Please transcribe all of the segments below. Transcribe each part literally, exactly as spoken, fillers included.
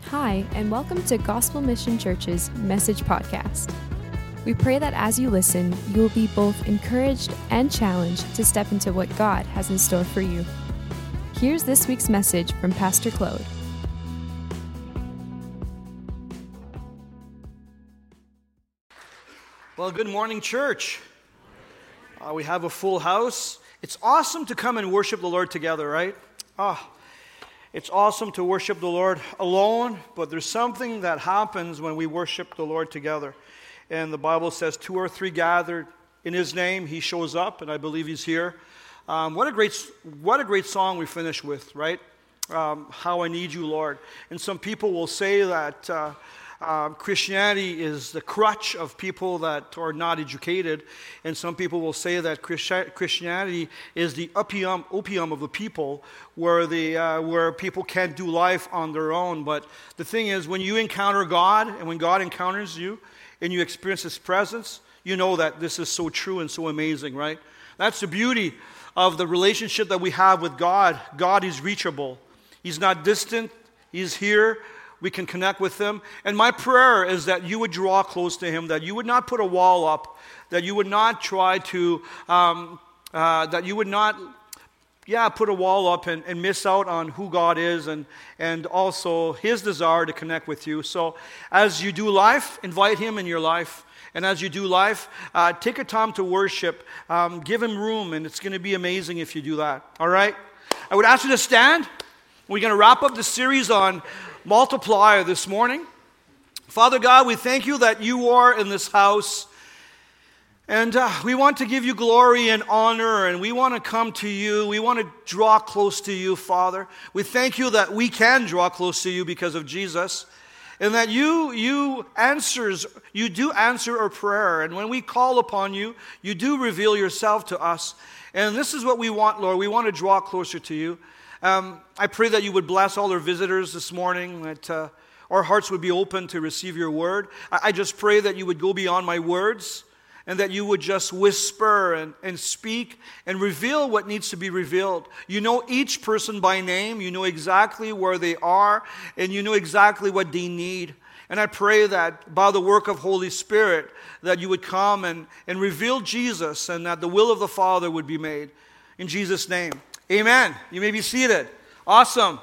Hi, and welcome to Gospel Mission Church's Message Podcast. We pray that as you listen, you will be both encouraged and challenged to step into what God has in store for you. Here's this week's message from Pastor Claude. Well, good morning, church. Uh, we have a full house. It's awesome to come and worship the Lord together, right? Ah, it's awesome to worship the Lord alone, but there's something that happens when we worship the Lord together. And the Bible says two or three gathered in His name, He shows up, and I believe He's here. Um, what a great, what a great song we finish with, right? Um, How I Need You, Lord. And some people will say that uh, uh, Christianity is the crutch of people that are not educated, and some people will say that Christi- Christianity is the opium, opium of the people, where the uh, where people can't do life on their own. But the thing is, when you encounter God, and when God encounters you, and you experience His presence, you know that this is so true and so amazing, right? That's the beauty of the relationship that we have with God. God is reachable. He's not distant. He's here. We can connect with Him. And my prayer is that you would draw close to Him, that you would not put a wall up, that you would not try to, um, uh, that you would not, yeah, put a wall up and, and miss out on who God is and, and also His desire to connect with you. So as you do life, invite Him in your life. And as you do life, uh, take a time to worship. Um, give Him room, and it's going to be amazing if you do that. All right? I would ask you to stand. We're going to wrap up the series on multiply this morning. Father God, we thank You that You are in this house. And uh, we want to give You glory and honor, and we want to come to You. We want to draw close to You, Father. We thank You that we can draw close to You because of Jesus. And that you you answers, you do answer our prayer. And when we call upon You, You do reveal Yourself to us. And this is what we want, Lord. We want to draw closer to You. Um, I pray that You would bless all our visitors this morning, that uh, our hearts would be open to receive Your word. I, I just pray that You would go beyond my words, and that You would just whisper and, and speak and reveal what needs to be revealed. You know each person by name. You know exactly where they are, and You know exactly what they need. And I pray that by the work of Holy Spirit, that You would come and, and reveal Jesus, and that the will of the Father would be made. In Jesus' name, amen. You may be seated. Awesome.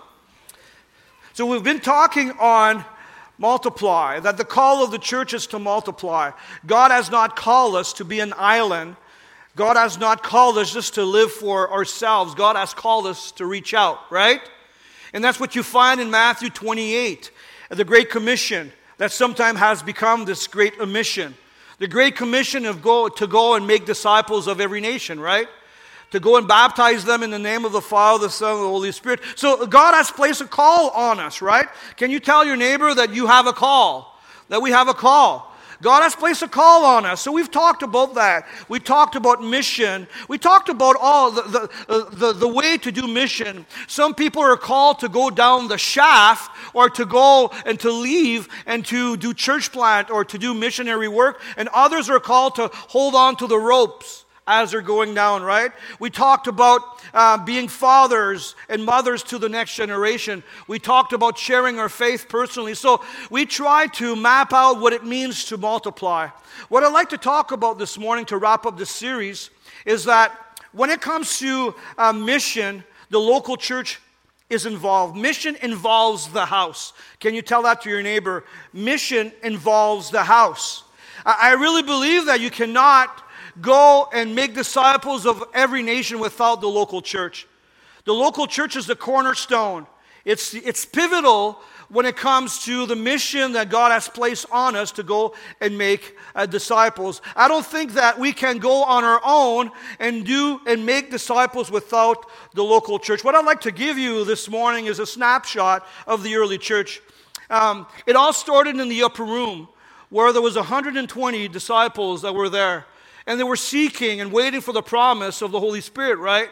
So we've been talking on multiply, that the call of the church is to multiply. God has not called us to be an island. God has not called us just to live for ourselves. God has called us to reach out, right? And that's what you find in Matthew twenty-eight, the Great Commission, that sometimes has become this great omission. The Great Commission of go to go and make disciples of every nation, right? To go and baptize them in the name of the Father, the Son, and the Holy Spirit. So God has placed a call on us, right? Can you tell your neighbor that you have a call? That we have a call. God has placed a call on us. So we've talked about that. We talked about mission. We talked about all the, the, the, the way to do mission. Some people are called to go down the shaft, or to go and to leave and to do church plant or to do missionary work. And others are called to hold on to the ropes as they're going down, right? We talked about uh, being fathers and mothers to the next generation. We talked about sharing our faith personally. So we tried to map out what it means to multiply. What I'd like to talk about this morning to wrap up this series is that when it comes to uh, mission, the local church is involved. Mission involves the house. Can you tell that to your neighbor? Mission involves the house. I, I really believe that you cannot go and make disciples of every nation without the local church. The local church is the cornerstone. It's, it's pivotal when it comes to the mission that God has placed on us to go and make uh, disciples. I don't think that we can go on our own and do and make disciples without the local church. What I'd like to give you this morning is a snapshot of the early church. Um, it all started in the upper room, where there was one hundred twenty disciples that were there. And they were seeking and waiting for the promise of the Holy Spirit, right?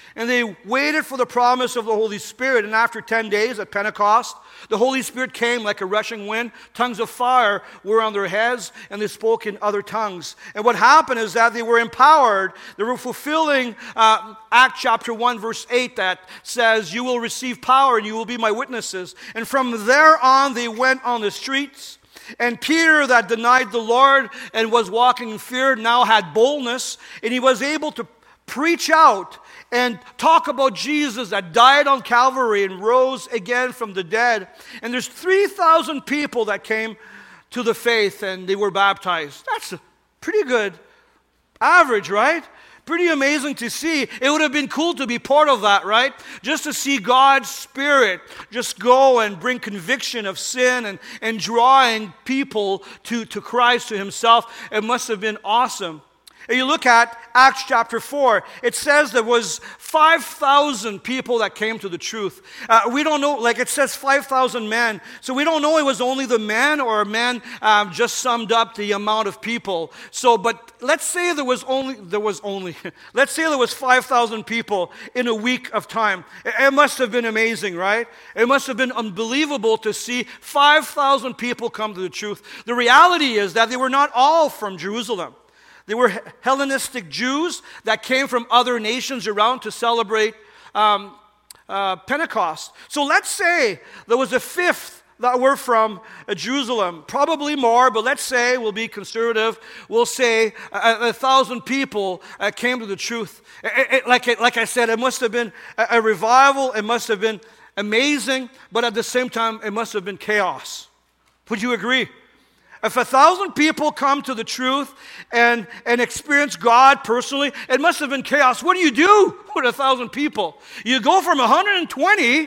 And they waited for the promise of the Holy Spirit. And after ten days at Pentecost, the Holy Spirit came like a rushing wind. Tongues of fire were on their heads, and they spoke in other tongues. And what happened is that they were empowered. They were fulfilling uh, Acts chapter one, verse eight, that says, "You will receive power, and you will be my witnesses." And from there on, they went on the streets. And Peter, that denied the Lord and was walking in fear, now had boldness, and he was able to preach out and talk about Jesus that died on Calvary and rose again from the dead. And there's three thousand people that came to the faith and they were baptized. That's a pretty good average, right? Pretty amazing to see. It would have been cool to be part of that, right? Just to see God's Spirit just go and bring conviction of sin and, and drawing people to, to Christ, to Himself. It must have been awesome. And you look at Acts chapter four, it says there was five thousand people that came to the truth. Uh, we don't know, like it says five thousand men, so we don't know it was only the men or men um, just summed up the amount of people. So, but let's say there was only, there was only, let's say there was five thousand people in a week of time. It, it must have been amazing, right? It must have been unbelievable to see five thousand people come to the truth. The reality is that they were not all from Jerusalem. They were Hellenistic Jews that came from other nations around to celebrate um, uh, Pentecost. So let's say there was a fifth that were from uh, Jerusalem. Probably more, but let's say, we'll be conservative, we'll say a, a thousand people uh, came to the truth. It, it, like, it, like I said, it must have been a, a revival. It must have been amazing, but at the same time, it must have been chaos. Would you agree? If a thousand people come to the truth and, and experience God personally, it must have been chaos. What do you do with a thousand people? You go from one hundred twenty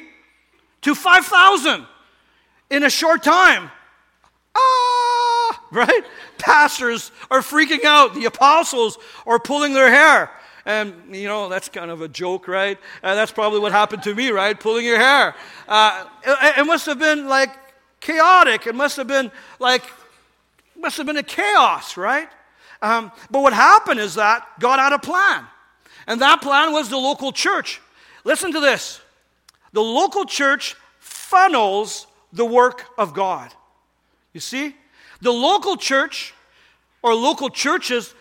to five thousand in a short time. Ah, right? Pastors are freaking out. The apostles are pulling their hair. And, you know, that's kind of a joke, right? Uh, that's probably what happened to me, right? Pulling your hair. Uh, it, it must have been like chaotic. It must have been like... must have been a chaos, right? Um, but what happened is that God had a plan. And that plan was the local church. Listen to this. The local church funnels the work of God. You see? The local church or local churches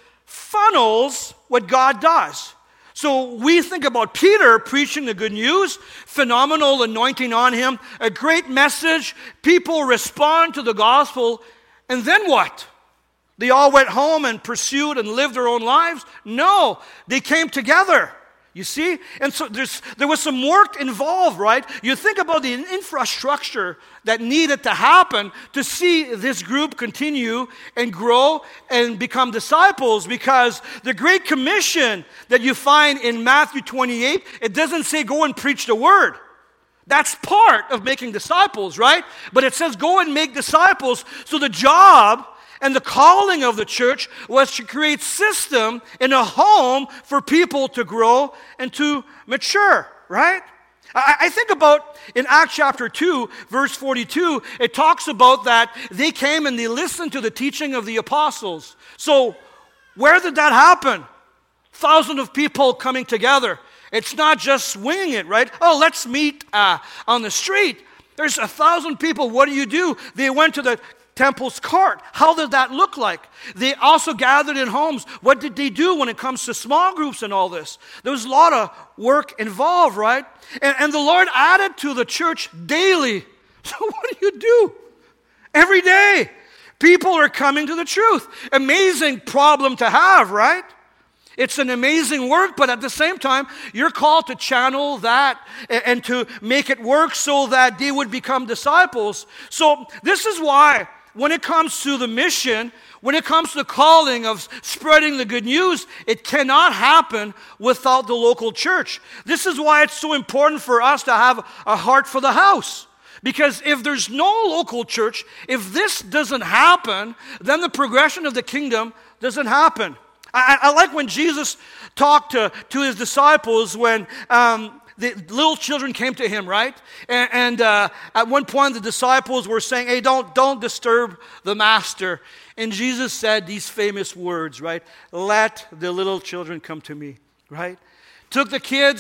funnels what God does. So we think about Peter preaching the good news, phenomenal anointing on him, a great message. People respond to the gospel. And then what? They all went home and pursued and lived their own lives? No, they came together, you see? And so there's, there was some work involved, right? You think about the infrastructure that needed to happen to see this group continue and grow and become disciples, because the Great Commission that you find in Matthew twenty-eight, it doesn't say go and preach the word. That's part of making disciples, right? But it says go and make disciples. So the job and the calling of the church was to create system in a home for people to grow and to mature, right? I, I think about in Acts chapter two, verse forty-two, it talks about that they came and they listened to the teaching of the apostles. So where did that happen? Thousands of people coming together. It's not just winging it, right? Oh, let's meet uh, on the street. There's a thousand people. What do you do? They went to the temple's court. How did that look like? They also gathered in homes. What did they do when it comes to small groups and all this? There was a lot of work involved, right? And, and the Lord added to the church daily. So what do you do? Every day, people are coming to the truth. Amazing problem to have, right? It's an amazing work, but at the same time, you're called to channel that and, and to make it work so that they would become disciples. So this is why when it comes to the mission, when it comes to the calling of spreading the good news, it cannot happen without the local church. This is why it's so important for us to have a heart for the house. Because if there's no local church, if this doesn't happen, then the progression of the kingdom doesn't happen. I, I like when Jesus talked to, to his disciples when um, the little children came to him, right? And, and uh, at one point the disciples were saying, hey, don't, don't disturb the master. And Jesus said these famous words, right? Let the little children come to me, right? Took the kids,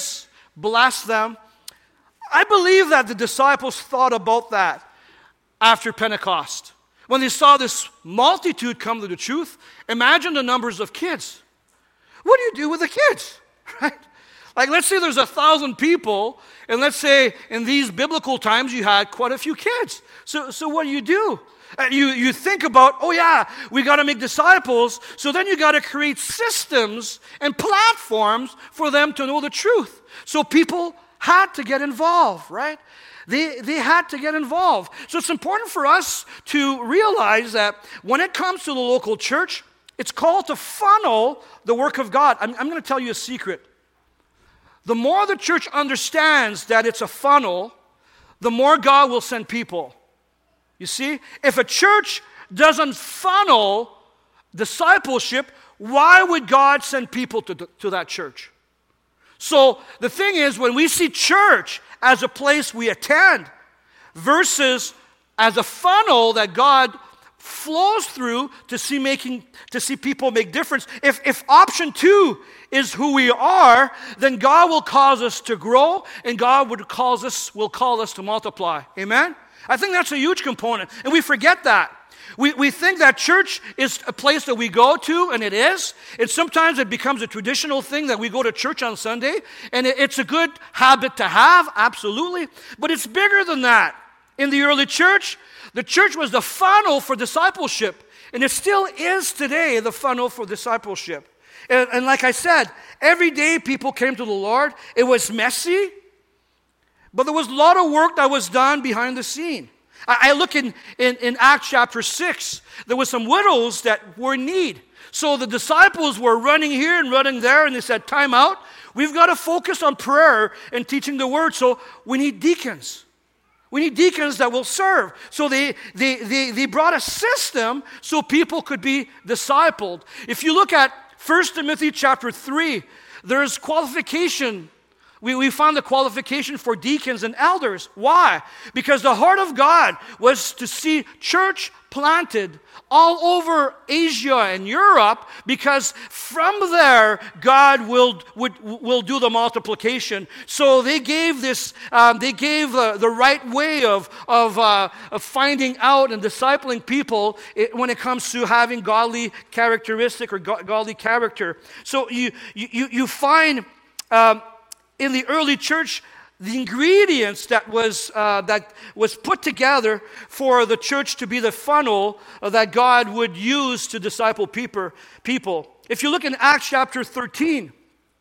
bless them. I believe that the disciples thought about that after Pentecost. When they saw this multitude come to the truth, imagine the numbers of kids. What do you do with the kids, right? Like, let's say there's a thousand people, and let's say in these biblical times you had quite a few kids. So, so what do you do? Uh, you, you think about, oh yeah, we got to make disciples, so then you got to create systems and platforms for them to know the truth. So people had to get involved, right? They, they had to get involved. So it's important for us to realize that when it comes to the local church, it's called to funnel the work of God. I'm, I'm going to tell you a secret. The more the church understands that it's a funnel, the more God will send people. You see, if a church doesn't funnel discipleship, why would God send people to, to that church? So the thing is, when we see church as a place we attend versus as a funnel that God flows through to see making to see people make difference. If if option two is who we are, then God will cause us to grow, and God would cause us will call us to multiply. Amen? I think that's a huge component, and we forget that. We we think that church is a place that we go to, and it is. And sometimes it becomes a traditional thing that we go to church on Sunday, and it, it's a good habit to have, absolutely. But it's bigger than that. In the early church, the church was the funnel for discipleship, and it still is today the funnel for discipleship. And, and like I said, every day people came to the Lord. It was messy, but there was a lot of work that was done behind the scene. I, I look in, in, in Acts chapter six, there were some widows that were in need. So the disciples were running here and running there, and they said, time out. We've got to focus on prayer and teaching the word, so we need deacons. We need deacons that will serve. So they, they, they, they brought a system so people could be discipled. If you look at First Timothy chapter three, there's qualification. We, we found the qualification for deacons and elders. Why? Because the heart of God was to see church planted all over Asia and Europe, because from there God will would, will do the multiplication. So they gave this, um, they gave the, the right way of of, uh, of finding out and discipling people it, when it comes to having godly characteristic or go- godly character. So you you you find um, in the early church, the ingredients that was uh, that was put together for the church to be the funnel uh, that God would use to disciple people. People. If you look in Acts chapter thirteen,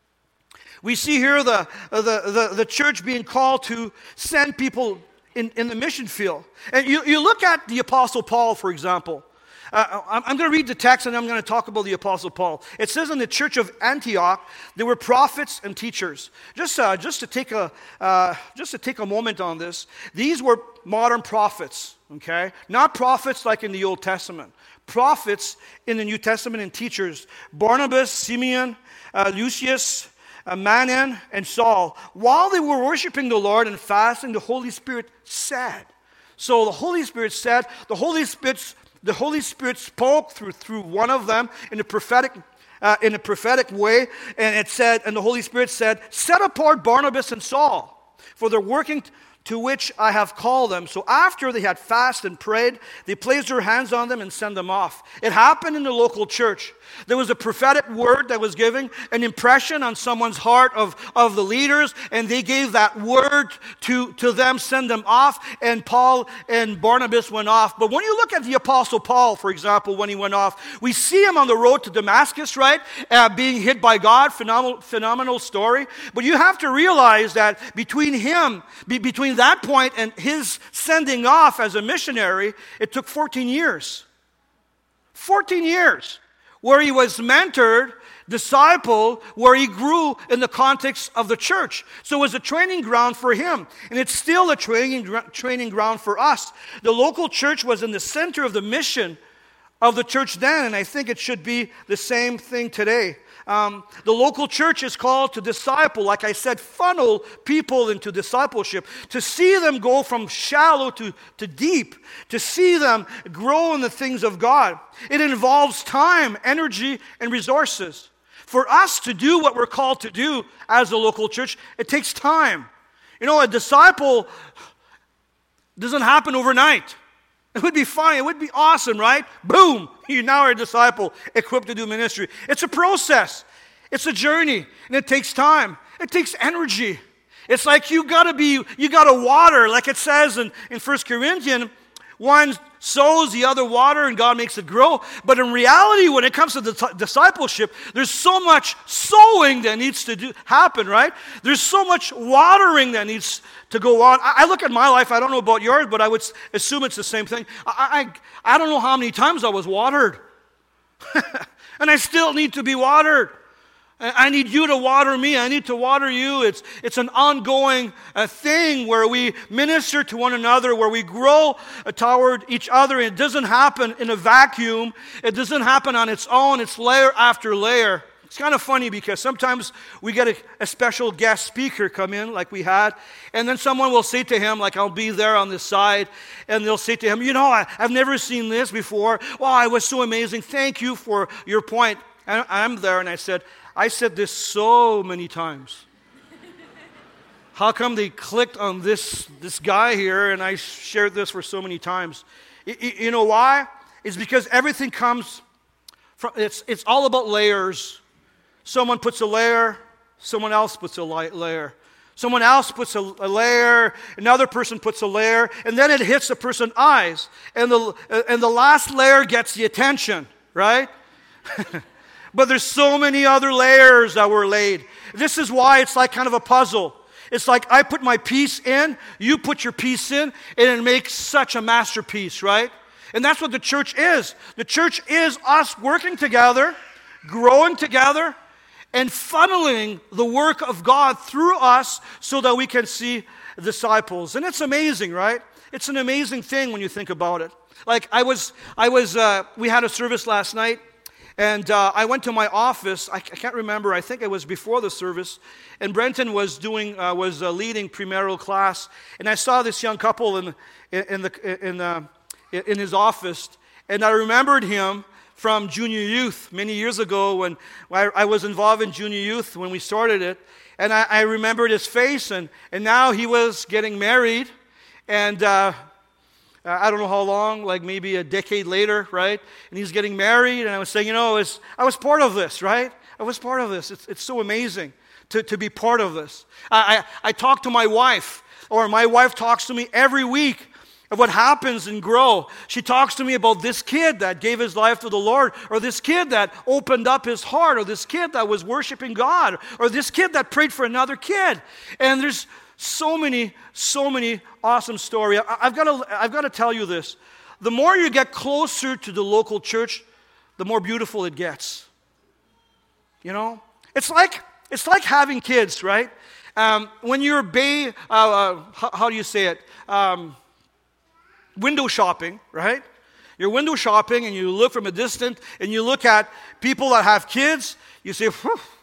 we see here the uh, the, the the church being called to send people in, in the mission field. And you, you look at the Apostle Paul, for example. Uh, I'm going to read the text, and I'm going to talk about the Apostle Paul. It says in the church of Antioch, there were prophets and teachers. Just, uh, just to take a, uh, just to take a moment on this, these were modern prophets. Okay, not prophets like in the Old Testament. Prophets in the New Testament and teachers: Barnabas, Simeon, uh, Lucius, uh, Manan, and Saul. While they were worshiping the Lord and fasting, the Holy Spirit said. So the Holy Spirit said. The Holy Spirit. The Holy Spirit spoke through through one of them in a prophetic uh, in a prophetic way, and it said, and the Holy Spirit said, "Set apart Barnabas and Saul for their working t- to which I have called them." So after they had fasted and prayed, they placed their hands on them and sent them off. It happened in the local church. There was a prophetic word that was given, an impression on someone's heart of, of the leaders, and they gave that word to, to them, send them off, and Paul and Barnabas went off. But when you look at the Apostle Paul, for example, when he went off, we see him on the road to Damascus, right, uh, being hit by God, phenomenal, phenomenal story. But you have to realize that between him, be, between that point and his sending off as a missionary, it took fourteen years. fourteen years. Where he was mentored, discipled, where he grew in the context of the church. So it was a training ground for him, and it's still a training, training ground for us. The local church was in the center of the mission of the church then, and I think it should be the same thing today. Um, the local church is called to disciple, like I said, funnel people into discipleship, to see them go from shallow to, to deep, to see them grow in the things of God. It involves time, energy, and resources. For us to do what we're called to do as a local church, it takes time. You know, a disciple doesn't happen overnight. It would be fine. It would be awesome, right? Boom! You now are a disciple equipped to do ministry. It's a process. It's a journey. And it takes time. It takes energy. It's like you gotta be, you gotta water, like it says in, in First Corinthians, one sows, the other water, and God makes it grow. But in reality, when it comes to the discipleship, there's so much sowing that needs to do, happen, right? There's so much watering that needs to go on. I, I look at my life, I don't know about yours, but I would assume it's the same thing. I, I, I don't know how many times I was watered. And I still need to be watered. I need you to water me. I need to water you. It's, it's an ongoing uh, thing where we minister to one another, where we grow uh, toward each other. It doesn't happen in a vacuum. It doesn't happen on its own. It's layer after layer. It's kind of funny because sometimes we get a, a special guest speaker come in like we had, and then someone will say to him, like I'll be there on this side, and they'll say to him, you know, I, I've never seen this before. Wow, it was so amazing. Thank you for your point. And I'm there, and I said, I said this so many times. How come they clicked on this, this guy here and I shared this for so many times? You, you know why? It's because everything comes from, it's, it's all about layers. Someone puts a layer, someone else puts a layer. Someone else puts a, a layer, another person puts a layer, and then it hits the person's eyes. And the, and the last layer gets the attention, right? But there's so many other layers that were laid. This is why it's like kind of a puzzle. It's like I put my piece in, you put your piece in, and it makes such a masterpiece, right? And that's what the church is. The church is us working together, growing together, and funneling the work of God through us so that we can see disciples. And it's amazing, right? It's an amazing thing when you think about it. Like I was, I was, uh, we had a service last night. And uh, I went to my office. I, I can't remember. I think it was before the service. And Brenton was doing uh, was uh, leading premarital class. And I saw this young couple in in, in the in uh, in his office. And I remembered him from junior youth many years ago when I, I was involved in junior youth when we started it. And I, I remembered his face. And and now he was getting married. And uh, Uh, I don't know how long, like maybe a decade later, right? And he's getting married, and I was saying, you know, was, I was part of this, right? I was part of this. It's, it's so amazing to, to be part of this. I, I, I talk to my wife, or my wife talks to me every week of what happens in Grow. She talks to me about this kid that gave his life to the Lord, or this kid that opened up his heart, or this kid that was worshiping God, or this kid that prayed for another kid. And there's So many, so many awesome stories. I've got to, I've got to tell you this. The more you get closer to the local church, the more beautiful it gets. You know? It's like, it's like having kids, right? Um, when you're bay, uh, uh, how, how do you say it? Um, window shopping, right? You're window shopping and you look from a distance and you look at people that have kids. You say,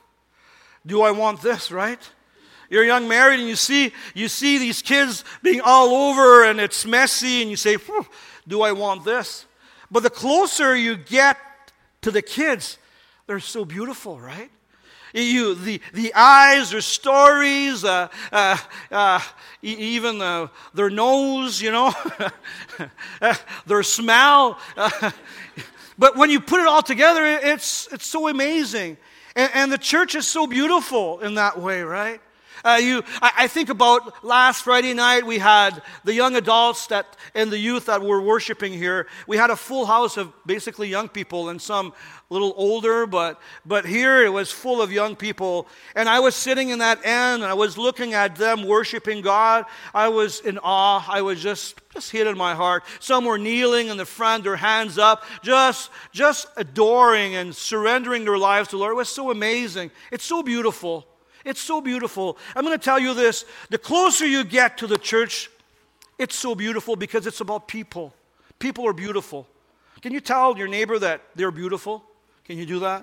do I want this, right? You're young married and you see you see these kids being all over and it's messy and you say, do I want this? But the closer you get to the kids, they're so beautiful, right? You, the, the eyes, their stories, uh, uh, uh, even uh, their nose, you know, their smell. Uh, but when you put it all together, it's, it's so amazing. And, and the church is so beautiful in that way, right? Uh, you, I, I think about last Friday night, we had the young adults that and the youth that were worshiping here. We had a full house of basically young people and some a little older, but but here it was full of young people. And I was sitting in that end, and I was looking at them worshiping God. I was in awe. I was just just hit in my heart. Some were kneeling in the front, their hands up, just just adoring and surrendering their lives to the Lord. It was so amazing. It's so beautiful. It's so beautiful. I'm going to tell you this. The closer you get to the church, it's so beautiful because it's about people. People are beautiful. Can you tell your neighbor that they're beautiful? Can you do that?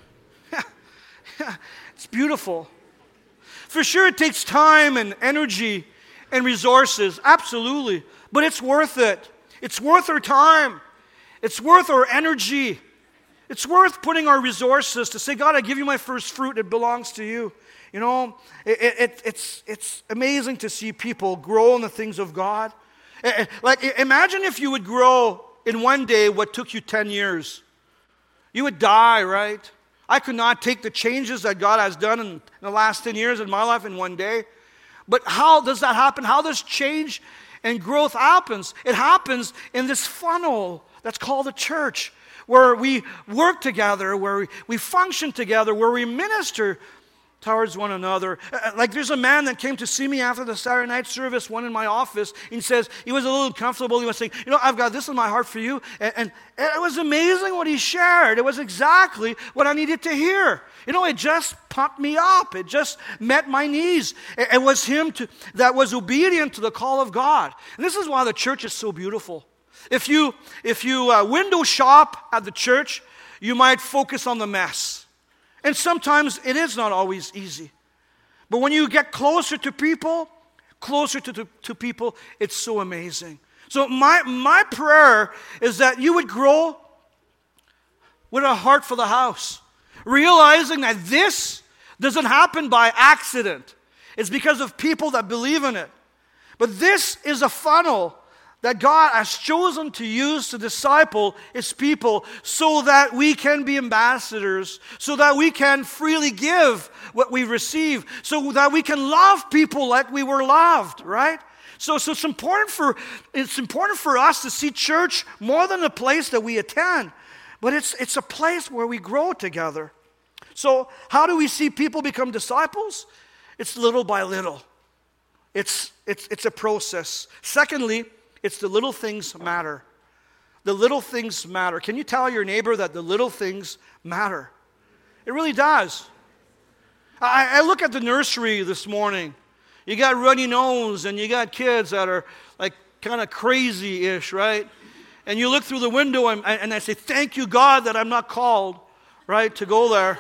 It's beautiful. For sure, it takes time and energy and resources. Absolutely. But it's worth it. It's worth our time. It's worth our energy. It's worth putting our resources to say, God, I give you my first fruit. It belongs to you. You know, it, it, it's, it's amazing to see people grow in the things of God. Like, imagine if you would grow in one day what took you ten years. You would die, right? I could not take the changes that God has done in, in the last ten years in my life in one day. But how does that happen? How does change and growth happens? It happens in this funnel that's called the church, where we work together, where we, we function together, where we minister towards one another. Like, there's a man that came to see me after the Saturday night service, one in my office. He says, he was a little uncomfortable. He was saying, you know, I've got this in my heart for you. And, and, and it was amazing what he shared. It was exactly what I needed to hear. You know, it just pumped me up. It just met my needs. It, it was him to, that was obedient to the call of God. And this is why the church is so beautiful. If you, if you uh, window shop at the church, you might focus on the mess. And sometimes it is not always easy. But when you get closer to people, closer to, to, to people, it's so amazing. So my, my prayer is that you would grow with a heart for the house, realizing that this doesn't happen by accident. It's because of people that believe in it. But this is a funnel that God has chosen to use to disciple His people so that we can be ambassadors, so that we can freely give what we receive, so that we can love people like we were loved, right? So, so it's important for it's important for us to see church more than a place that we attend, but it's it's a place where we grow together. So how do we see people become disciples? It's little by little. It's it's it's a process. Secondly, it's the little things matter. The little things matter. Can you tell your neighbor that the little things matter? It really does. I, I look at the nursery this morning. You got runny nose and you got kids that are like kind of crazy-ish, right? And you look through the window and, and I say, thank you, God, that I'm not called, right, to go there.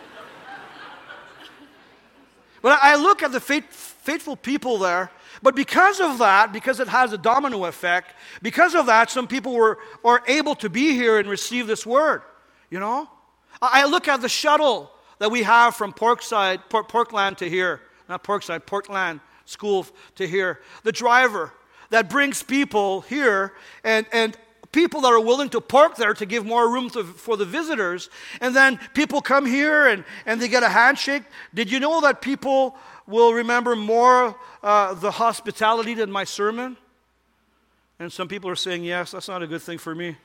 But I look at the faith, faithful people there. But because of that, because it has a domino effect, because of that, some people were, were able to be here and receive this word, you know? I look at the shuttle that we have from Porkside, Port, Portland to here, not Porkside, Portland School to here. The driver that brings people here and, and people that are willing to park there to give more room to, for the visitors. And then people come here and, and they get a handshake. Did you know that people will remember more uh, the hospitality than my sermon? And some people are saying, yes, that's not a good thing for me.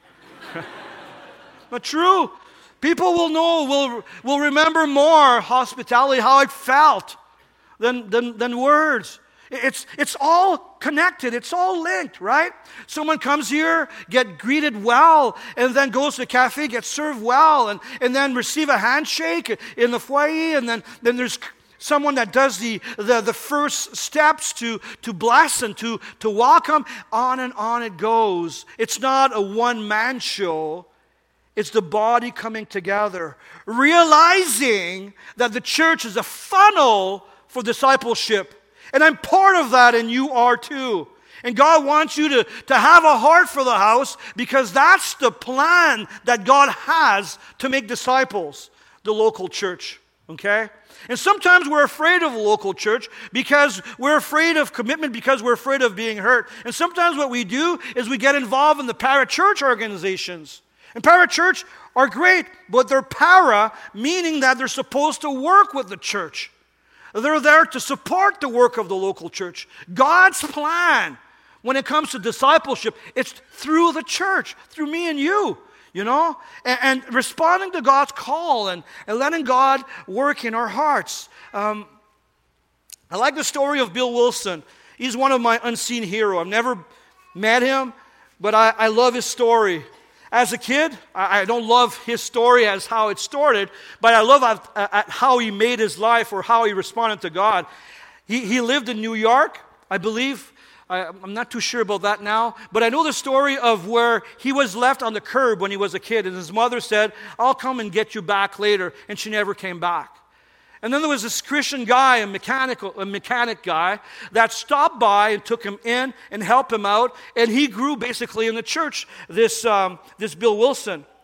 But true. People will know, will, will remember more hospitality, how it felt, than, than, than words. It's, it's all connected. It's all linked, right? Someone comes here, get greeted well, and then goes to a cafe, gets served well, and, and then receive a handshake in the foyer, and then, then there's someone that does the, the, the first steps to, to bless and to, to welcome. On and on it goes. It's not a one-man show. It's the body coming together, realizing that the church is a funnel for discipleship. And I'm part of that, and you are too. And God wants you to, to have a heart for the house, because that's the plan that God has to make disciples, the local church. Okay? And sometimes we're afraid of a local church because we're afraid of commitment, because we're afraid of being hurt. And sometimes what we do is we get involved in the para-church organizations. And para-church are great, but they're para, meaning that they're supposed to work with the church. They're there to support the work of the local church. God's plan when it comes to discipleship, it's through the church, through me and you. You know, and, and responding to God's call and, and letting God work in our hearts. Um, I like the story of Bill Wilson. He's one of my unseen heroes. I've never met him, but I, I love his story. As a kid, I, I don't love his story as how it started, but I love at, at how he made his life or how he responded to God. He, he lived in New York, I believe. I, I'm not too sure about that now, but I know the story of where he was left on the curb when he was a kid, and his mother said, I'll come and get you back later, and she never came back. And then there was this Christian guy, a mechanical, a mechanic guy, that stopped by and took him in and helped him out, and he grew basically in the church, this, um, this Bill Wilson.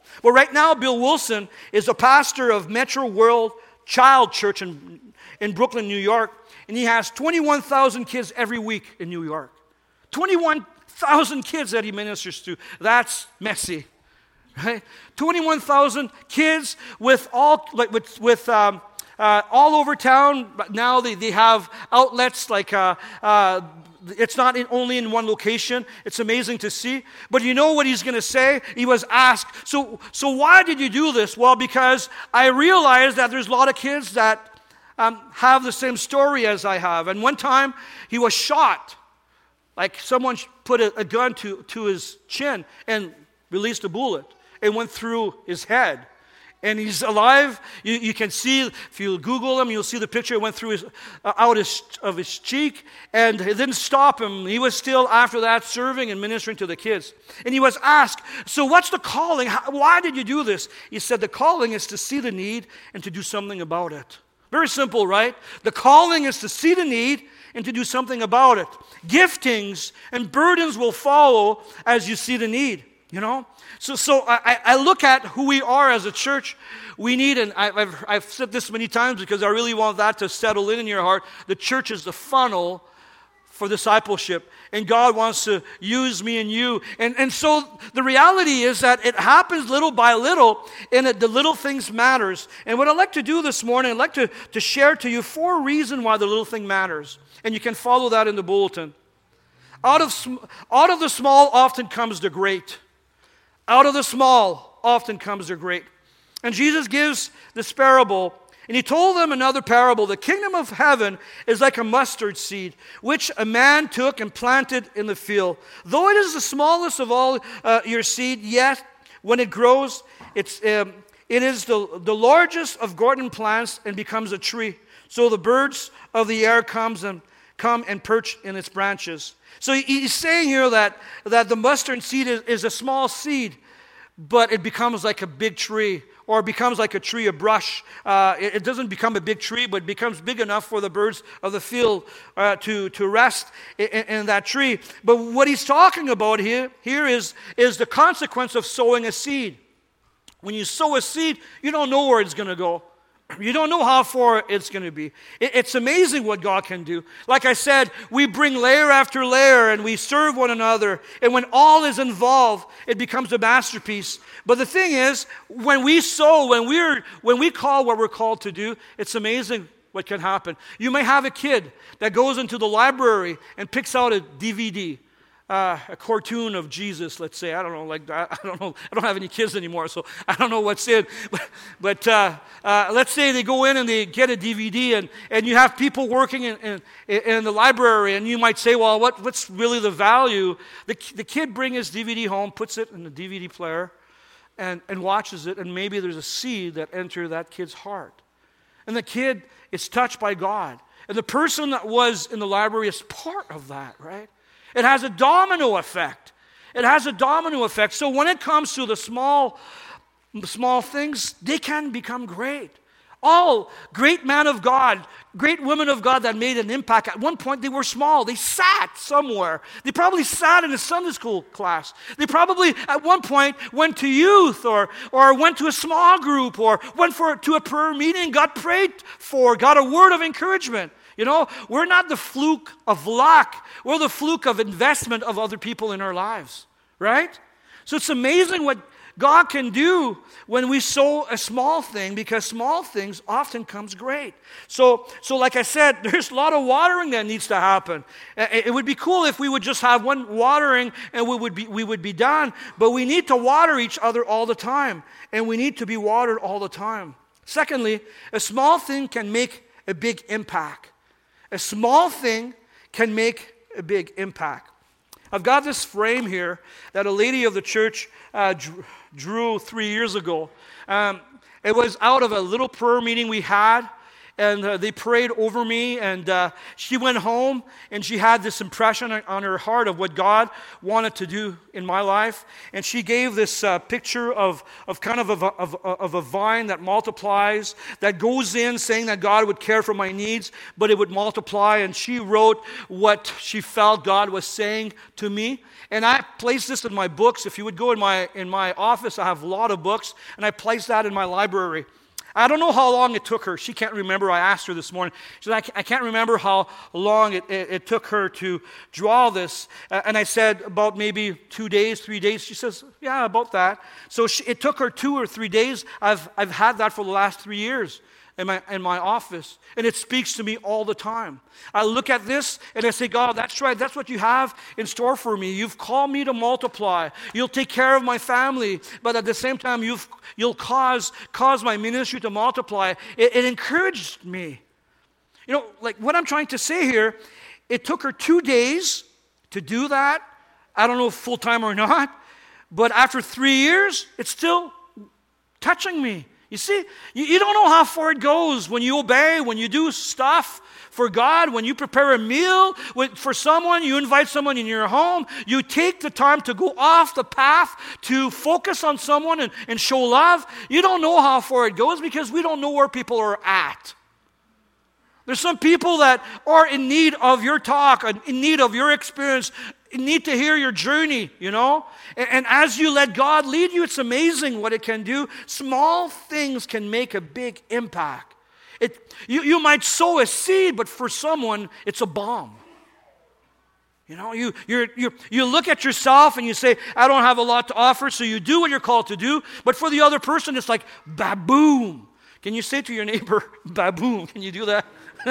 Well, right now, Bill Wilson is a pastor of Metro World Child Church in, in Brooklyn, New York, and he has twenty-one thousand kids every week in New York. twenty-one thousand kids that he ministers to. That's messy, right? twenty-one thousand kids with all like with with um, uh, all over town. But now they, they have outlets like uh, uh, it's not in, only in one location. It's amazing to see. But you know what he's going to say? He was asked, so so why did you do this? Well, because I realized that there's a lot of kids that um, have the same story as I have. And one time he was shot. Like someone put a, a gun to, to his chin and released a bullet. It went through his head. And he's alive. You, you can see, if you Google him, you'll see the picture. It went through his, uh, out his, of his cheek. And it didn't stop him. He was still, after that, serving and ministering to the kids. And he was asked, so what's the calling? How, why did you do this? He said, the calling is to see the need and to do something about it. Very simple, right? The calling is to see the need and to do something about it. Giftings and burdens will follow as you see the need, you know? So so I, I look at who we are as a church. We need, and I, I've, I've said this many times because I really want that to settle in in your heart. The church is the funnel for discipleship. And God wants to use me and you. And, and so the reality is that it happens little by little, and it, the little things matters. And what I'd like to do this morning, I'd like to, to share to you four reasons why the little thing matters. And you can follow that in the bulletin. Out of, out of the small often comes the great. Out of the small often comes the great. And Jesus gives this parable, and he told them another parable. The kingdom of heaven is like a mustard seed, which a man took and planted in the field. Though it is the smallest of all uh, your seed, yet when it grows, it's, um, it is the, the largest of garden plants and becomes a tree. So the birds of the air comes and come and perch in its branches. So he's saying here that, that the mustard seed is, is a small seed, but it becomes like a big tree, or it becomes like a tree, a brush. Uh, it, it doesn't become a big tree, but it becomes big enough for the birds of the field uh, to, to rest in, in that tree. But what he's talking about here, here is, is the consequence of sowing a seed. When you sow a seed, you don't know where it's going to go. You don't know how far it's going to be. It, it's amazing what God can do. Like I said, we bring layer after layer and we serve one another. And when all is involved, it becomes a masterpiece. But the thing is, when we sow, when we're when we call what we're called to do, it's amazing what can happen. You may have a kid that goes into the library and picks out a D V D. Uh, a cartoon of Jesus, let's say. I don't know, like I don't know. I don't have any kids anymore, so I don't know what's in. But, but uh, uh, let's say they go in and they get a D V D, and, and you have people working in, in, in the library, and you might say, well, what, what's really the value? The, the kid brings his D V D home, puts it in the D V D player, and, and watches it, and maybe there's a seed that enters that kid's heart. And the kid is touched by God. And the person that was in the library is part of that, right? It has a domino effect. It has a domino effect. So when it comes to the small, small things, they can become great. All great men of God, great women of God that made an impact. At one point, they were small. They sat somewhere. They probably sat in a Sunday school class. They probably, at one point, went to youth or, or went to a small group or went for, to a prayer meeting, got prayed for, got a word of encouragement. You know, we're not the fluke of luck. We're the fluke of investment of other people in our lives, right? So it's amazing what God can do when we sow a small thing, because small things often comes great. So, so like I said, there's a lot of watering that needs to happen. It would be cool if we would just have one watering and we would be we would be done. But we need to water each other all the time, and we need to be watered all the time. Secondly, a small thing can make a big impact. A small thing can make a big impact. I've got this frame here that a lady of the church uh, drew three years ago. Um, it was out of a little prayer meeting we had, and uh, they prayed over me, and uh, she went home, and she had this impression on her heart of what God wanted to do in my life, and she gave this uh, picture of, of kind of a, of, of a vine that multiplies, that goes in saying that God would care for my needs, but it would multiply, and she wrote what she felt God was saying to me, and I placed this in my books. If you would go in my, in my office, I have a lot of books, and I placed that in my library. I don't know how long it took her. She can't remember. I asked her this morning. She said, I can't remember how long it, it, it took her to draw this. Uh, and I said, about maybe two days, three days. She says, yeah, about that. So she, it took her two or three days. I've, I've had that for the last three years. In my, in my office, and it speaks to me all the time. I look at this and I say, God, that's right, that's what you have in store for me. You've called me to multiply. You'll take care of my family, but at the same time, you've, you'll cause, cause my ministry to multiply. It, it encouraged me. You know, like what I'm trying to say here, it took her two days to do that. I don't know if full-time or not, but after three years, it's still touching me. You see, you, you don't know how far it goes when you obey, when you do stuff for God, when you prepare a meal when, for someone, you invite someone in your home, you take the time to go off the path to focus on someone and, and show love. You don't know how far it goes because we don't know where people are at. There's some people that are in need of your talk, in need of your experience, need to hear your journey, you know? And, and as you let God lead you, it's amazing what it can do. Small things can make a big impact. It, you, you might sow a seed, but for someone, it's a bomb. You know, you, you're, you're, you look at yourself and you say, I don't have a lot to offer, so you do what you're called to do. But for the other person, it's like, baboom. Can you say to your neighbor, baboom? Can you do that?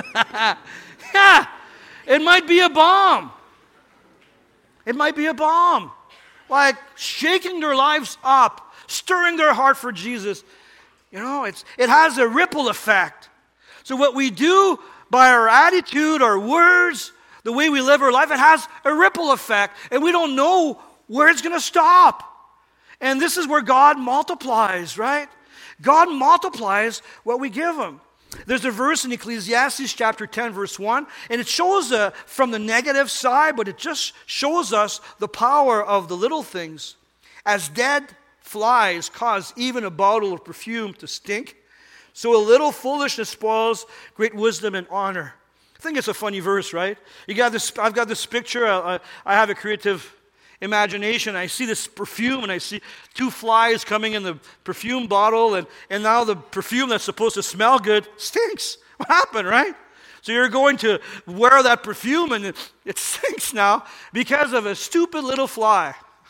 Yeah, it might be a bomb. It might be a bomb, like shaking their lives up, stirring their heart for Jesus. You know, it's it has a ripple effect. So what we do by our attitude, our words, the way we live our life, it has a ripple effect, and we don't know where it's going to stop. And this is where God multiplies, right? God multiplies what we give Him. There's a verse in Ecclesiastes chapter ten, verse one, and it shows uh, from the negative side, but it just shows us the power of the little things. As dead flies cause even a bottle of perfume to stink, so a little foolishness spoils great wisdom and honor. I think it's a funny verse, right? You got this. I've got this picture. I, I have a creative imagination. I see this perfume and I see two flies coming in the perfume bottle, and, and now the perfume that's supposed to smell good stinks. What happened, right? So you're going to wear that perfume and it, it stinks now because of a stupid little fly.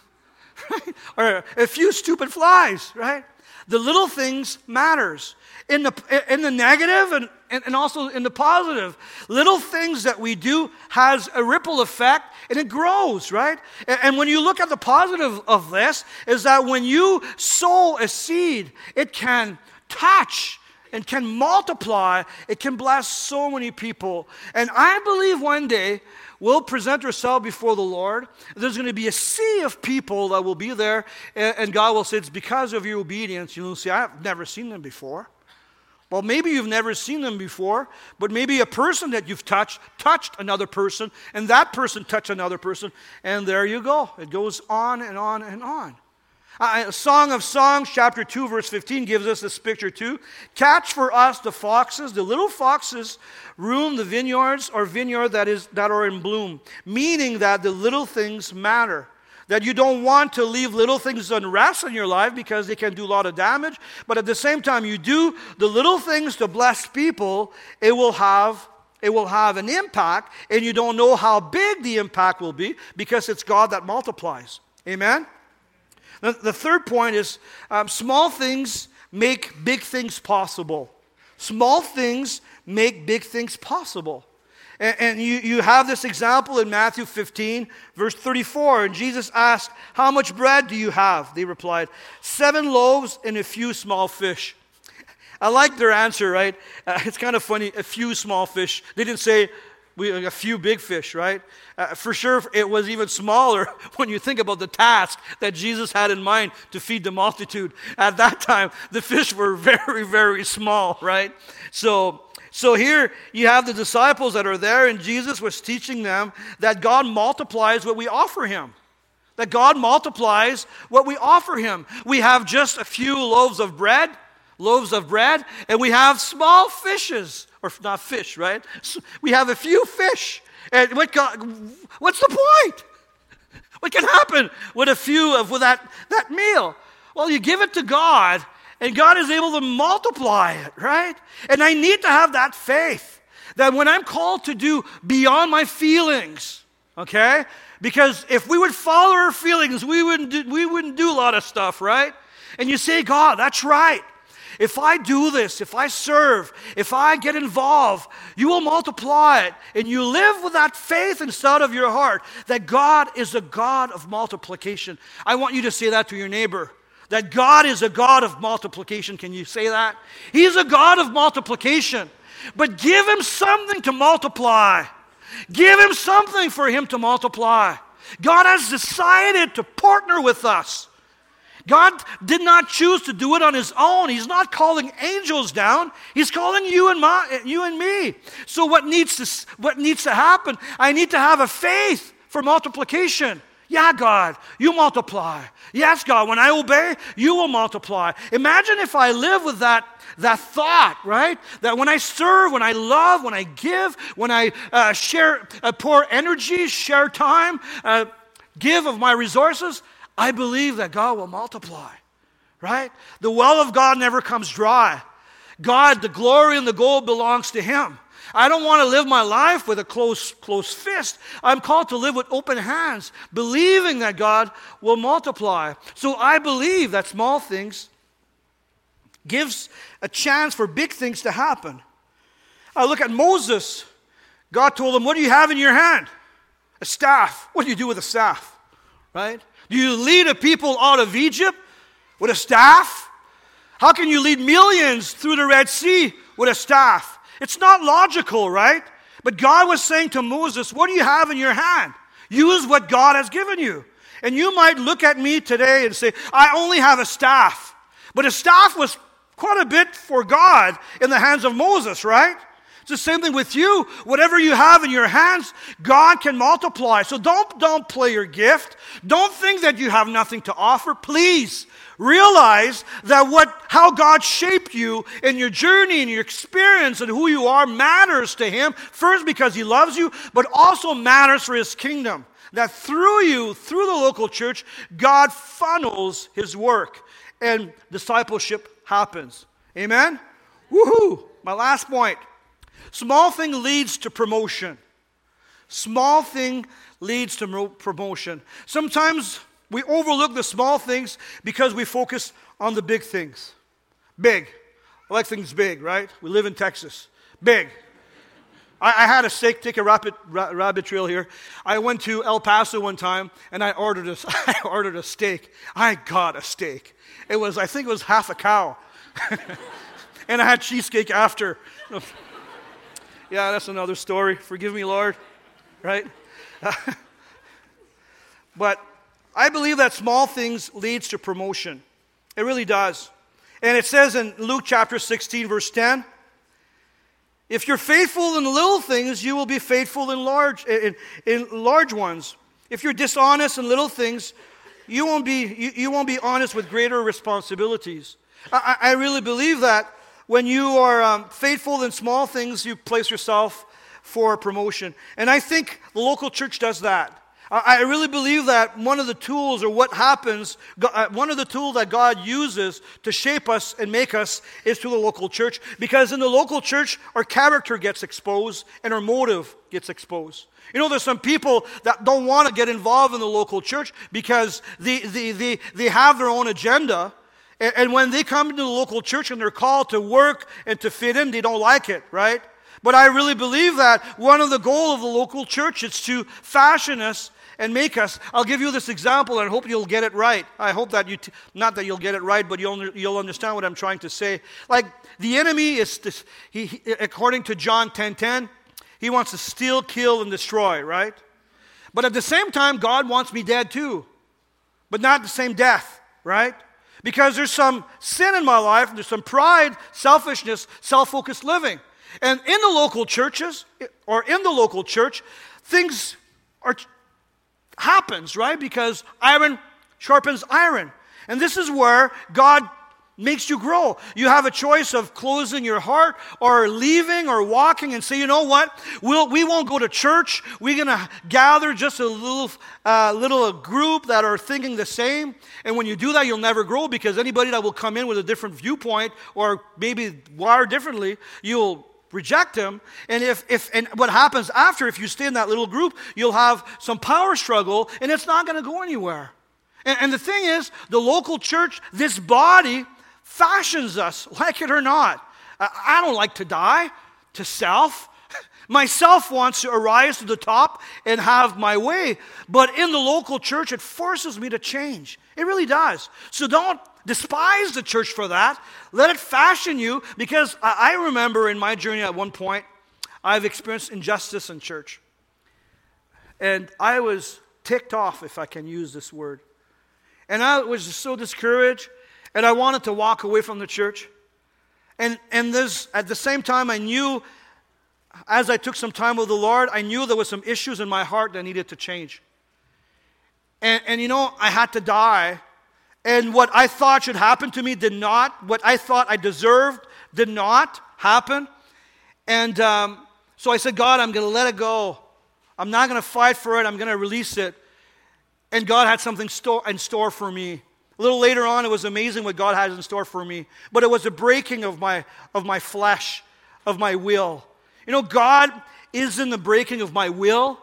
Right? Or a few stupid flies, right? The little things matters. In the in the negative and, and, and also in the positive. Little things that we do has a ripple effect and it grows, right? And, and when you look at the positive of this, is that when you sow a seed, it can touch and can multiply. It can bless so many people. And I believe one day we'll present ourselves before the Lord. There's going to be a sea of people that will be there, and, and God will say, it's because of your obedience. You'll say, I've never seen them before. Well, maybe you've never seen them before, but maybe a person that you've touched, touched another person, and that person touched another person, and there you go. It goes on and on and on. Uh, Song of Songs, chapter two, verse fifteen, gives us this picture too. Catch for us the foxes, the little foxes ruin the vineyards or vineyard that is that are in bloom, meaning that the little things matter. That you don't want to leave little things unrest in your life because they can do a lot of damage. But at the same time, you do the little things to bless people, it will have, it will have an impact, and you don't know how big the impact will be because it's God that multiplies. Amen? The, the third point is um, small things make big things possible. Small things make big things possible. And, and you, you have this example in Matthew fifteen, verse thirty-four. And Jesus asked, how much bread do you have? They replied, seven loaves and a few small fish. I like their answer, right? Uh, it's kind of funny, a few small fish. They didn't say we, a few big fish, right? Uh, for sure, it was even smaller when you think about the task that Jesus had in mind to feed the multitude. At that time, the fish were very, very small, right? So, So here you have the disciples that are there, and Jesus was teaching them that God multiplies what we offer him. That God multiplies what we offer him. We have just a few loaves of bread, loaves of bread, and we have small fishes, or not fish, right? We have a few fish. And what God, what's the point? What can happen with a few of with that, that meal? Well, you give it to God, and God is able to multiply it, right? And I need to have that faith that when I'm called to do beyond my feelings, okay? Because if we would follow our feelings, we wouldn't do, we wouldn't do a lot of stuff, right? And you say, God, that's right. If I do this, if I serve, if I get involved, you will multiply it. And you live with that faith inside of your heart that God is a God of multiplication. I want you to say that to your neighbor. That God is a God of multiplication. Can you say that? He's a God of multiplication. But give him something to multiply. Give him something for him to multiply. God has decided to partner with us. God did not choose to do it on his own. He's not calling angels down. He's calling you and my, you and me. So what needs to, what needs to happen? I need to have a faith for multiplication. Yeah, God, you multiply. Yes, God, when I obey, you will multiply. Imagine if I live with that, that thought, right? That when I serve, when I love, when I give, when I uh, share, uh, pour energy, share time, uh, give of my resources, I believe that God will multiply, right? The well of God never comes dry. God, the glory and the gold belongs to him. I don't want to live my life with a closed, closed fist. I'm called to live with open hands, believing that God will multiply. So I believe that small things gives a chance for big things to happen. I look at Moses. God told him, what do you have in your hand? A staff. What do you do with a staff? Right? Do you lead a people out of Egypt with a staff? How can you lead millions through the Red Sea with a staff? It's not logical, right? But God was saying to Moses, what do you have in your hand? Use what God has given you. And you might look at me today and say, I only have a staff. But a staff was quite a bit for God in the hands of Moses, right? It's the same thing with you. Whatever you have in your hands, God can multiply. So don't, don't play your gift. Don't think that you have nothing to offer. Please realize that what, how God shaped you in your journey and your experience and who you are matters to him. First, because he loves you, but also matters for his kingdom. That through you, through the local church, God funnels his work and discipleship happens. Amen? Woohoo! My last point. Small thing leads to promotion. Small thing leads to promotion. Sometimes we overlook the small things because we focus on the big things. Big. I like things big, right? We live in Texas. Big. I, I had a steak, take a rapid, ra- rabbit trail here. I went to El Paso one time, and I ordered a, I ordered a steak. I got a steak. It was, I think it was half a cow. And I had cheesecake after. Yeah, that's another story. Forgive me, Lord. Right? But I believe that small things leads to promotion. It really does. And it says in Luke chapter sixteen, verse ten, if you're faithful in little things, you will be faithful in large, in, in large ones. If you're dishonest in little things, you won't be, you, you won't be honest with greater responsibilities. I, I really believe that when you are um, faithful in small things, you place yourself for promotion. And I think the local church does that. I really believe that one of the tools, or what happens, one of the tools that God uses to shape us and make us is through the local church. Because in the local church, our character gets exposed and our motive gets exposed. You know, there's some people that don't want to get involved in the local church because they, they, they, they have their own agenda. And when they come into the local church and they're called to work and to fit in, they don't like it, right? But I really believe that one of the goals of the local church is to fashion us and make us. I'll give you this example, and I hope you'll get it right. I hope that you, t- not that you'll get it right, but you'll, you'll understand what I'm trying to say. Like, the enemy is, this, he, he, according to John ten ten, he wants to steal, kill, and destroy, right? But at the same time, God wants me dead too. But not the same death, right? Because there's some sin in my life, and there's some pride, selfishness, self-focused living. And in the local churches, or in the local church, things are happens, right? Because iron sharpens iron. And this is where God makes you grow. You have a choice of closing your heart or leaving or walking and say, you know what? We'll, we won't go to church. We're going to gather just a little, uh, little group that are thinking the same. And when you do that, you'll never grow, because anybody that will come in with a different viewpoint or maybe wired differently, you'll reject him. And if, if and what happens after, if you stay in that little group, you'll have some power struggle, and it's not going to go anywhere. And, and the thing is, the local church, this body, fashions us, like it or not. I don't like to die to self. Myself wants to arise to the top and have my way. But in the local church, it forces me to change. It really does. So don't despise the church for that. Let it fashion you, because I remember in my journey at one point, I've experienced injustice in church. And I was ticked off, if I can use this word. And I was so discouraged. And I wanted to walk away from the church. And, and this, at the same time, I knew, as I took some time with the Lord, I knew there were some issues in my heart that needed to change. And, and you know, I had to die. And what I thought should happen to me did not. What I thought I deserved did not happen. And um, so I said, God, I'm going to let it go. I'm not going to fight for it. I'm going to release it. And God had something store, in store for me. A little later on, it was amazing what God had in store for me. But it was a breaking of my, of my flesh, of my will. You know, God is in the breaking of my will.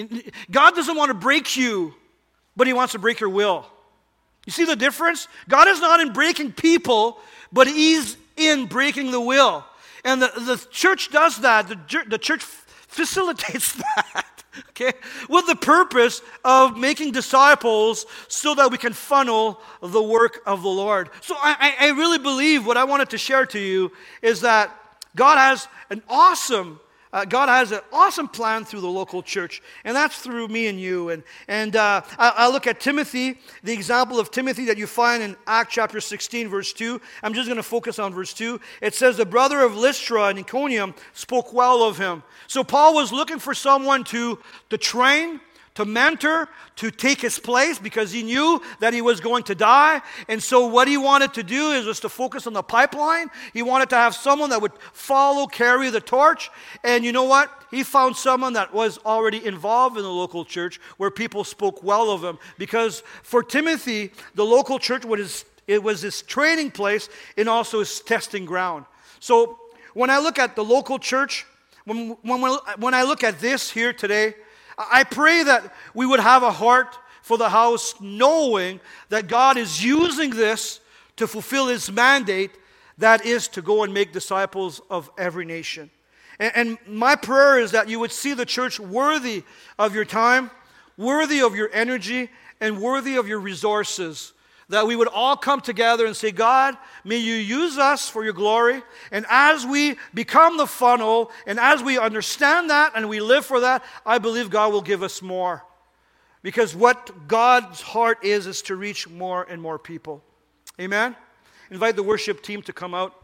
God doesn't want to break you, but He wants to break your will. You see the difference? God is not in breaking people, but He's in breaking the will. And the, the church does that. The, the church facilitates that. Okay, with the purpose of making disciples so that we can funnel the work of the Lord. So I, I really believe what I wanted to share to you is that God has an awesome, uh, God has an awesome plan through the local church, and that's through me and you. And and uh, I, I look at Timothy, the example of Timothy that you find in Acts chapter sixteen, verse two. I'm just going to focus on verse two. It says, the brother of Lystra and Iconium spoke well of him. So Paul was looking for someone to, to train, to mentor, to take his place, because he knew that he was going to die. And so what he wanted to do is just to focus on the pipeline. He wanted to have someone that would follow, carry the torch. And you know what? He found someone that was already involved in the local church where people spoke well of him. Because for Timothy, the local church was, it was his training place and also his testing ground. So when I look at the local church, When, when, when I look at this here today, I pray that we would have a heart for the house, knowing that God is using this to fulfill His mandate, that is to go and make disciples of every nation. And, and my prayer is that you would see the church worthy of your time, worthy of your energy, and worthy of your resources. That we would all come together and say, God, may you use us for your glory. And as we become the funnel, and as we understand that and we live for that, I believe God will give us more. Because what God's heart is, is to reach more and more people. Amen? Invite the worship team to come out.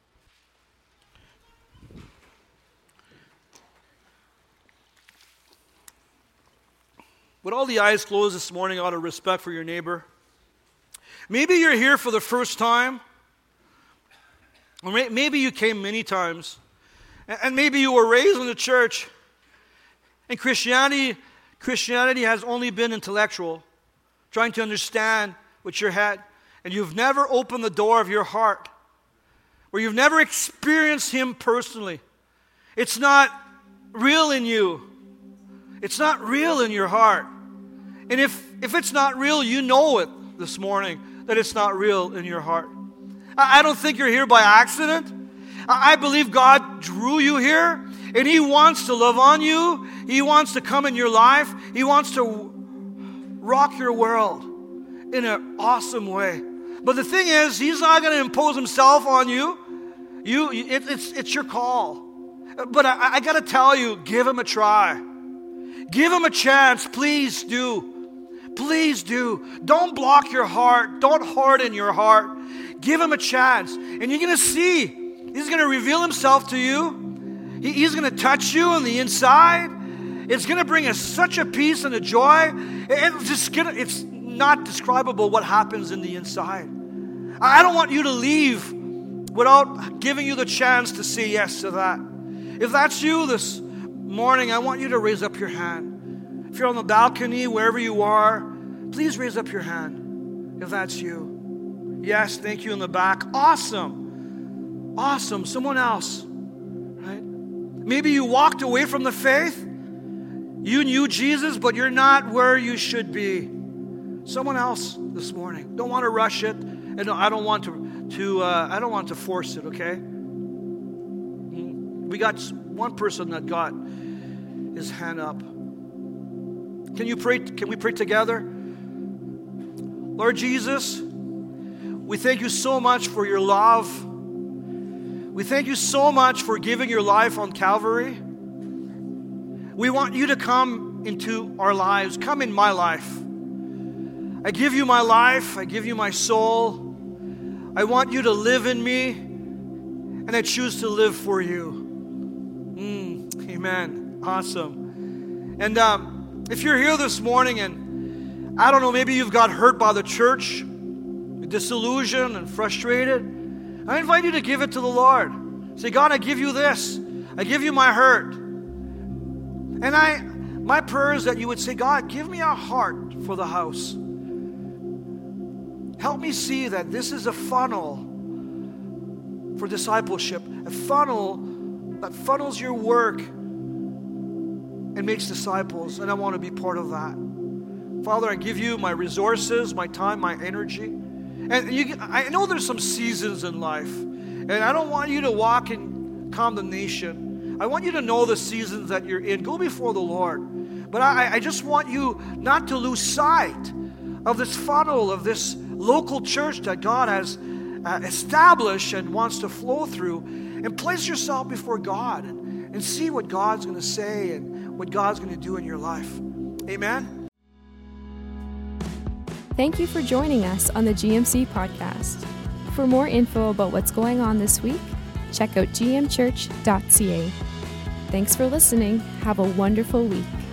With all the eyes closed this morning, out of respect for your neighbor, maybe you're here for the first time, or maybe you came many times, and maybe you were raised in the church, and Christianity, Christianity has only been intellectual, trying to understand with your head, and you've never opened the door of your heart, or you've never experienced Him personally. It's not real in you. It's not real in your heart. And if, if it's not real, you know it this morning, that it's not real in your heart. I, I don't think you're here by accident. I, I believe God drew you here, and He wants to love on you. He wants to come in your life. He wants to rock your world in an awesome way. But the thing is, He's not going to impose Himself on you. You, it, it's, it's your call. But I, I got to tell you, give Him a try. Give Him a chance. Please do. Please do. Don't block your heart. Don't harden your heart. Give Him a chance. And you're going to see, He's going to reveal Himself to you. He, he's going to touch you on the inside. It's going to bring us such a peace and a joy. It's just gonna, it's not describable what happens in the inside. I don't want you to leave without giving you the chance to say yes to that. If that's you this morning, I want you to raise up your hand. If you're on the balcony, wherever you are, please raise up your hand if that's you. Yes, thank you in the back. Awesome. Awesome. Someone else, right? Maybe you walked away from the faith. You knew Jesus, but you're not where you should be. Someone else this morning. Don't want to rush it, and I don't want to, to uh, I don't want to force it. Okay. We got one person that got his hand up. Can you pray? Can we pray together? Lord Jesus, we thank you so much for your love. We thank you so much for giving your life on Calvary. We want you to come into our lives. Come in my life. I give you my life. I give you my soul. I want you to live in me, and I choose to live for you. Mm, amen. Awesome. And um, if you're here this morning and I don't know, maybe you've got hurt by the church, disillusioned and frustrated, I invite you to give it to the Lord. Say, God, I give you this. I give you my hurt. And I, my prayer is that you would say, God, give me a heart for the house. Help me see that this is a funnel for discipleship, a funnel that funnels your work and makes disciples, and I want to be part of that. Father, I give you my resources, my time, my energy. And you, I know there's some seasons in life, and I don't want you to walk in condemnation. I want you to know the seasons that you're in. Go before the Lord. But I, I just want you not to lose sight of this funnel, of this local church that God has uh, established and wants to flow through. And place yourself before God and, and see what God's going to say and what God's going to do in your life. Amen. Thank you for joining us on the G M C podcast. For more info about what's going on this week, check out g m church dot c a. Thanks for listening. Have a wonderful week.